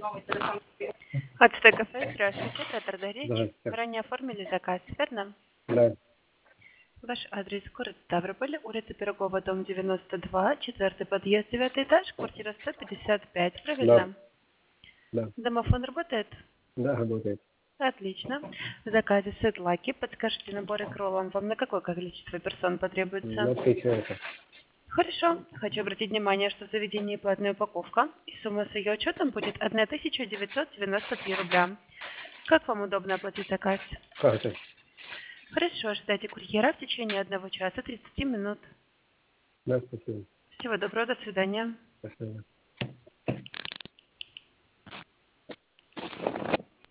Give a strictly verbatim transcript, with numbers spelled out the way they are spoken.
Ацтек кафе, здравствуйте, Петр Дарич. Здравствуйте. Вы ранее оформили заказ, верно? Да, Ваш адрес город Ставрополь, улица Пирогова, дом девяносто два, четвертый подъезд, девятый этаж, квартира сто пятьдесят пять, да, правильно? да, Домофон работает? да, работает. Отлично. В заказе сет-лаки. Подскажите, наборы к роллам вам на какое количество персон потребуется? На три человека. Хорошо. Хочу обратить внимание, что в заведении платная упаковка, и сумма с ее учетом будет тысяча девятьсот девяносто три рубля. Как вам удобно оплатить заказ? Карта. Хорошо, ожидайте курьера в течение одного часа тридцати минут. Да, спасибо. Всего доброго, до свидания. До свидания.